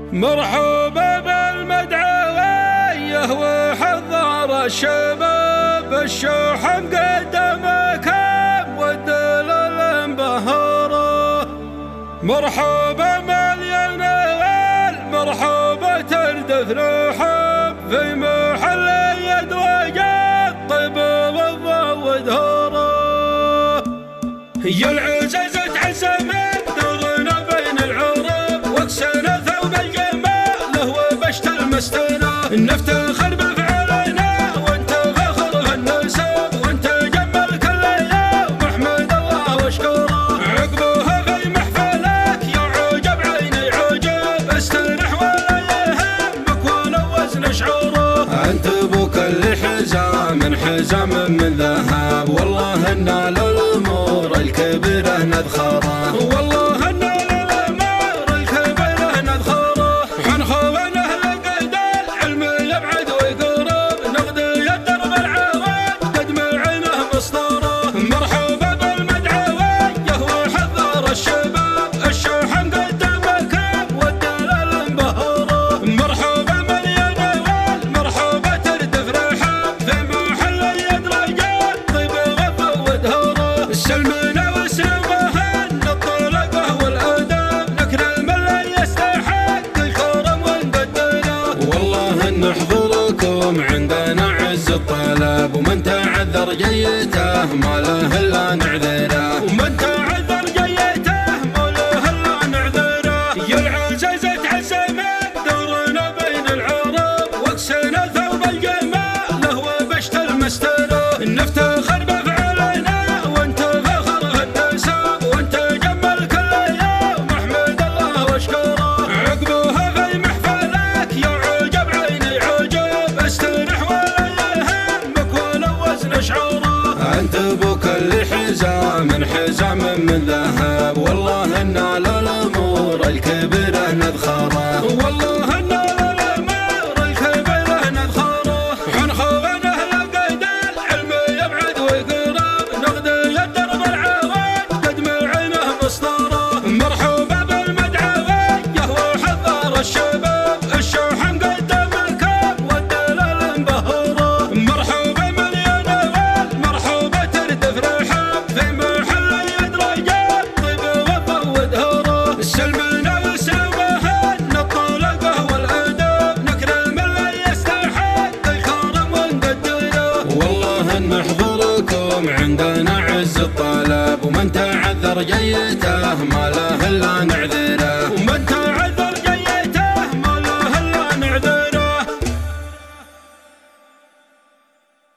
مرحوبا بالمدعوية وحضر الشباب الشوح مقدمكم والدلال مبهره. مرحوبا مليون مرحوبا تردف رحب في محل يدوج الطيب والضوء ودهره. يا العزيز تعزمت دورنا بين العرب واكسنا ثوب الجمال له وبشت المستنا. نفتخر بفعلنا وانت فخر في النسب وانت جمل كل يوم احمد الله واشكره. عقبها في محفلك يا عجب عيني عجب استرح ولا يهمك ولا وزن شعوره. انت ابو كل حزام حزام من ذهب والله ان للامور الكبيره نذخره. والله ان للامور الكبيره نذخره. حنخون اهل قدال علم يبعد ويقرب نغدي الدرب العواد قد معينه مسطره. مرحبا بالمدعويه وحضر الشباب الشوح مقدمكم والدلال مبهره. مرحبا مليون مرحبا تردف رحب في محل يدرج الطيب والضوء ودهره. سلمنا وسلمها الطلقه والاداب نكرم اللي يستحق الكرم ونقدره. والله ان حضوركم عندنا عز الطلب ومن تعذر جيته ما له الا نعذره. ومن تعذر جيته ما له الا نعذره. يا العزيز تعزمت دورنا بين العرب واكسنا ثوب الجمال له وبشت المستره. نفتخر بفعلنا وانت فخر في النسب وانت جمل كل يوم احمد الله واشكره. عقبها في محفلك يا عجب عيني عجب استرح ولا يهمك ولا وزن شعوره. انت ابو كل حزام حزام من ذهب والله ان للامور الكبيره نذخره. والله ان للامور الكبيره نذخره. حنخون اهل قدال علم يبعد ويقرب نغدي الدرب العواد قد معينه مسطره. مرحوبا بالمدعويه وحضر الشباب الشوح مقدمكم والدلال مبهره. مرحوبا مليون مرحوبا تردف رحب في محل يدرج الطيب والضوء ودهره. سلمنا وسلمها الطلقه والاداب نكرم اللي يستحق الكرم ونقدره. والله ان حضوركم عندنا عز الطلب ومن تعذر جيته ما له الا نعذره.